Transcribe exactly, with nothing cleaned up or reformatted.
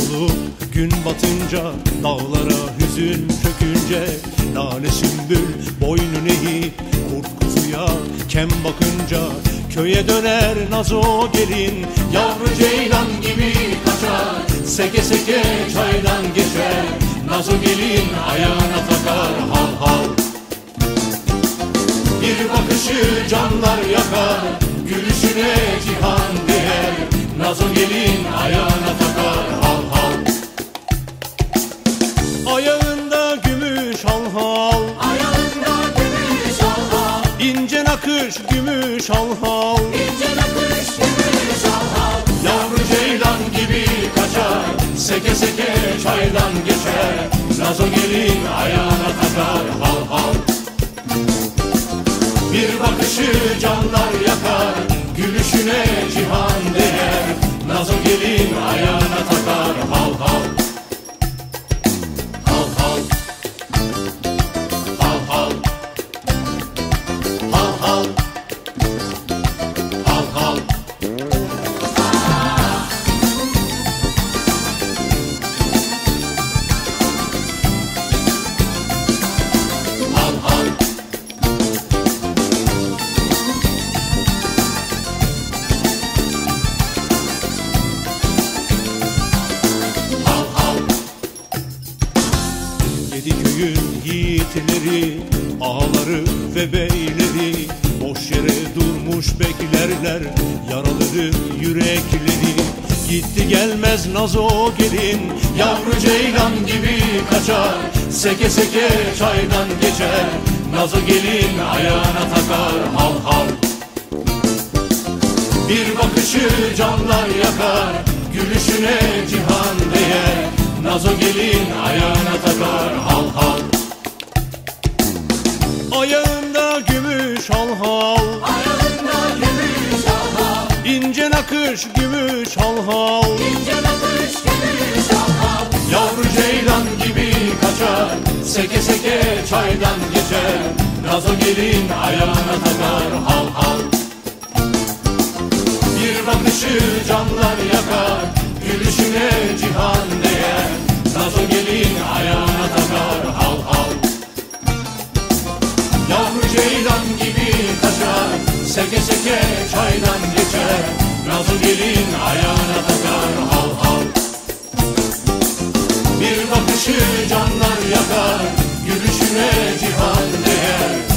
olup gün batınca, dağlara hüzün çökünce, lale sümbül boynun eğip kurt kuzuya kem bakınca, köye döner nazo gelin, yavru ceylan gibi kaçar, seke seke çaydan geçer, nazo gelin ayağına takar hal hal. Bir bakışı canlar yakar, gülüşüne cihan değer, nazo gelin ayağına takar hal hal. Ayağında gümüş hal hal, ayağında gümüş hal hal, ince nakış gümüş hal hal, ince nakış gümüş hal hal. yavru ceylan gibi kaçar, seke seke çaydan geçer, nazo gelin ayağına takar hal hal. Bir bakışı canlar yakar, gülüşüne cihan değer, nazo gelin ayağına takar hal hal. Hal hal, hal hal, hal hal, hal hal. Hal hal. Yedi köyün yiğitleri, ağaları ve beyleri, boş yere durmuş beklerler yaraları yürekleri. Gitti gelmez nazo gelin, yavru ceylan gibi kaçar, seke seke çaydan geçer, nazo gelin ayağına takar hal hal. Bir bakışı canlar yakar, gülüşüne cihan değer, nazo gelin ayağına takar hal hal. Ayağında gümüş hal hal, Ayağında gümüş hal hal, ince nakış gümüş hal hal, ince nakış gümüş hal hal. yavru ceylan gibi kaçar, seke seke çaydan geçer, nazo gelin ayağına takar hal hal. Bir bakışı canlar yakar, gülüşüne cihan değer, nazo gelin ayağına takar hal hal. Yavru ceylan gibi kaçar, seke seke çaydan geçer, nazo gelin ayağına takar hal hal. Bir bakışı canlar yakar, gülüşüne cihan değer,